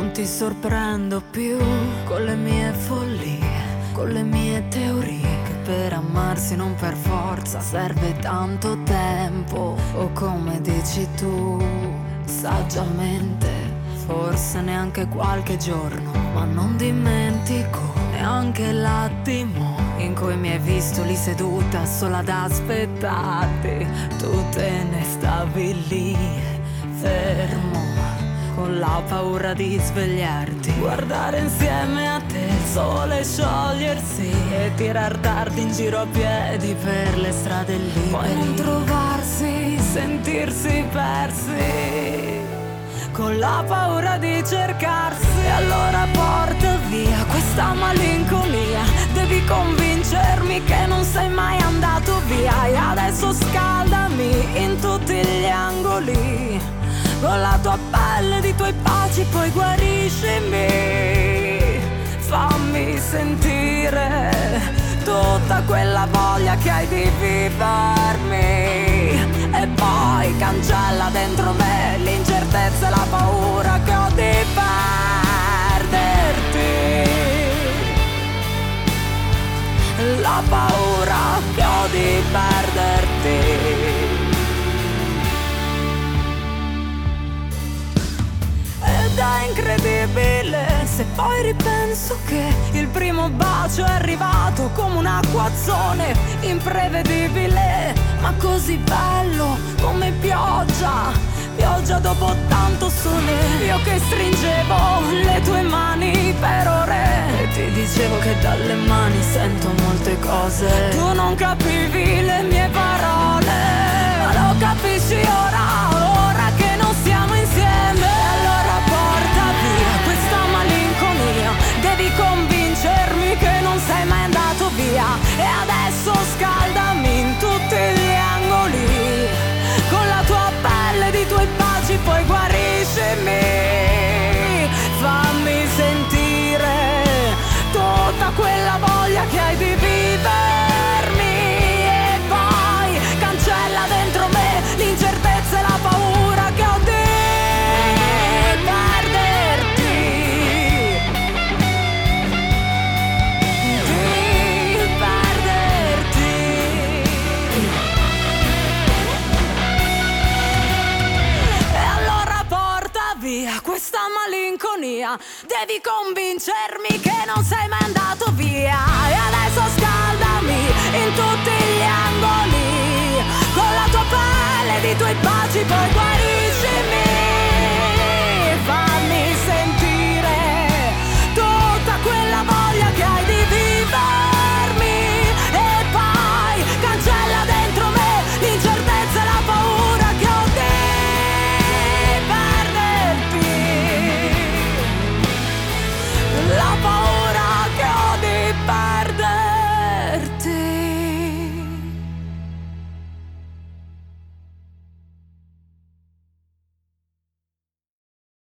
Non ti sorprendo più con le mie follie, con le mie teorie, che per amarsi non per forza serve tanto tempo. O come dici tu, saggiamente, forse neanche qualche giorno, ma non dimentico neanche l'attimo in cui mi hai visto lì seduta sola ad aspettarti. Tu te ne stavi lì, fermo, con la paura di svegliarti, guardare insieme a te il sole sciogliersi e tirar tardi in giro a piedi per le strade libere. Poi non trovarsi, sentirsi persi, con la paura di cercarsi. E allora porta via questa malinconia, devi convincermi che non sei mai andato via. E adesso scaldami in tutti gli angoli, con la tua pelle di tuoi baci, poi guariscimi. Fammi sentire tutta quella voglia che hai di vivermi. E poi cancella dentro me l'incertezza e la paura che ho di perderti. La paura che ho di perderti. Ed è incredibile se poi ripenso che il primo bacio è arrivato come un acquazzone imprevedibile, ma così bello come pioggia, pioggia dopo tanto sole. Io che stringevo le tue mani per ore e ti dicevo che dalle mani sento molte cose. Tu non capivi le mie parole, ma lo capisci ora, ora che non siamo insieme. Allora porta via questa malinconia, devi convincermi che non sei mai andato via. E adesso scaldami in tutti gli angoli, con la tua pelle di tuoi baci, poi guariscimi. Fammi sentire tutta quella voglia che hai di vivermi. E poi cancella dentro me l'incertezza e la paura che ho di perderti. Di perderti. E allora porta via questa malinconia, devi convincermi che non sei mai andato via. E adesso scaldami in tutti gli angoli, con la tua pelle di tuoi baci, poi guarisci.